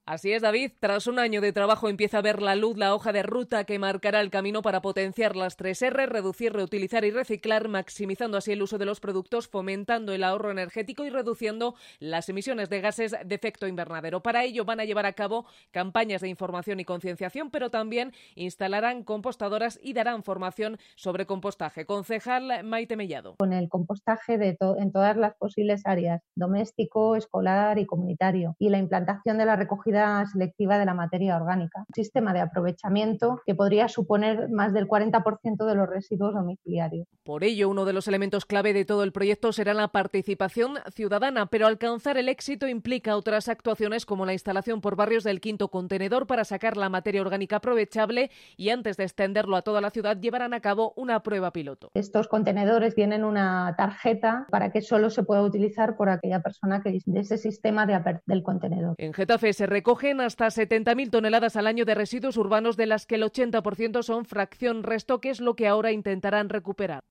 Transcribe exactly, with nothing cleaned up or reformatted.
Así es, David. Tras un año de trabajo empieza a ver la luz la hoja de ruta que marcará el camino para potenciar las tres erre, reducir, reutilizar y reciclar, maximizando así el uso de los productos, fomentando el ahorro energético y reduciendo las emisiones de gases de efecto invernadero. Para ello van a llevar a cabo campañas de información y concienciación, pero también instalarán compostadoras y darán formación sobre compostaje. Concejal Maite Mellado. Con el compostaje de to- en todas las posibles áreas, doméstico, escolar y comunitario, y la implantación de la recogida selectiva de la materia orgánica. Un sistema de aprovechamiento que podría suponer más del cuarenta por ciento de los residuos domiciliarios. Por ello, uno de los elementos clave de todo el proyecto será la participación ciudadana, pero alcanzar el éxito implica otras actuaciones como la instalación por barrios del quinto contenedor para sacar la materia orgánica aprovechable y antes de extenderlo a toda la ciudad llevarán a cabo una prueba piloto. Estos contenedores tienen una tarjeta para que solo se pueda utilizar por aquella persona que dice de ese sistema de aper- del contenedor. En Getafe se recogen hasta setenta mil toneladas al año de residuos urbanos, de las que el ochenta por ciento son fracción resto, que es lo que ahora intentarán recuperar.